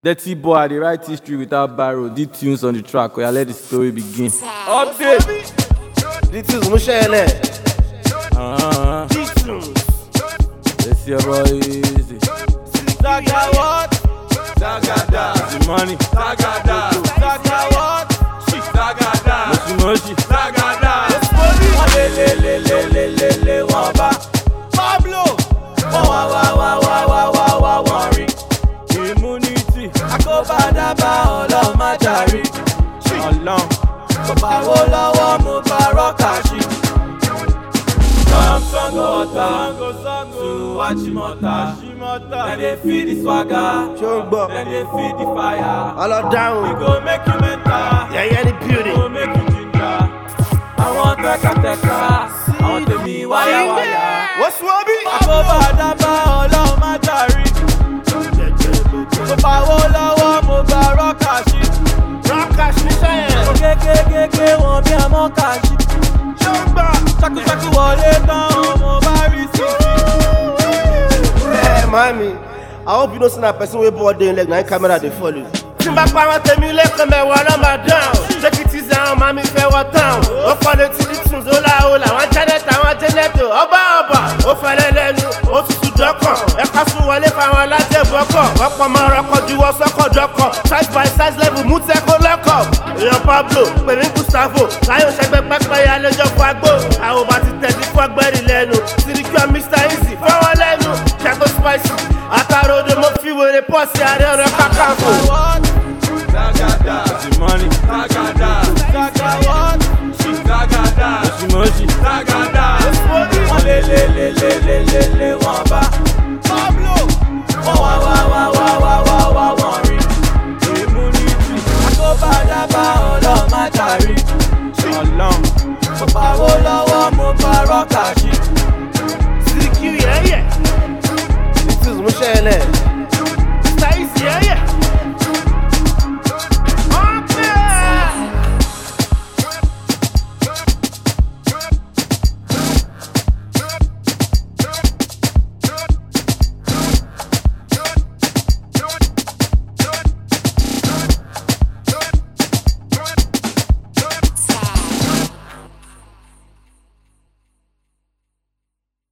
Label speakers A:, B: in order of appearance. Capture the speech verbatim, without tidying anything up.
A: Dirty boy, they write history without barrow. Did tunes on the track. Where I let the story begin.
B: Update. This is Mushele.
A: Uh-huh. Let's your boy easy.
B: Saga what? Sagada.
A: The money.
B: Sagada. Saga what? Sagada.
A: Moshi moshi.
B: Sagada. Le le le le le le le wamba. Pablo. Wa wa wa wa wa wa wa worry.
A: Immunity.
B: Akobadaba Ọlọ́run má jàre.
A: Along.
B: Kò bá wo lọ́wọ́ mo bá rọ́kàṣí. Some song go water to Achimota. Then they feel the swagger. Then they feel the fire.
C: All are down.
B: We go make you mental.
C: Yeah, yeah, the beauty.
B: We go make you ginger. I want teka teka. I want to be wire wire.
C: What's Wabi?
B: Akobadaba Ọlọ́run má jàre. Kò bá wo lọ́wọ́ mo bá rọ́kàṣí.
C: Rockash, Michelle.
B: Kékékéké wọn bí àmọ́ kàṣí. Ṣakúṣakú wọlé tán mo bá rí sí.
C: Hey, mommy. I hope you don't see that person with board day leg. Now camera they follow. Timba power tell me like me while I'm down. Check it is down, mommy fair what town. Oh for the tunes, ola ola. One Janet, one Janet. Oba oba. Oh for the lenu. Oh to doko. Ekasu wale fa wọn láti boko. Ọ̀pọ̀ máa rọkọ̀ juwọ́ sọ́kọ̀ dọ́kọ̀. Size by size level mú tẹ́kọ̀ lọ́kọ̀. Èèyàn Pablo, pèmí Gustavo. Láyọ̀ ṣẹgbẹ́ pẹ́pẹ́ ya lọ́jọ́ fagbó. Àwọn bá ti tẹ̀sí fọ́gbẹ́rì lẹ́nu. Sirikú mister Easy fọwọ́ lẹ́nu. Ṣàkó spicy. Àtàròdò mo fi wèrè pọ̀ sí àárẹ̀ ọ̀rẹ́ kàkàfò.
B: Sagada.
A: The money.
B: Sagada. Saga what? Sagada.
A: Moshi moshi.
B: Sagada. Le le le le le le le wamba.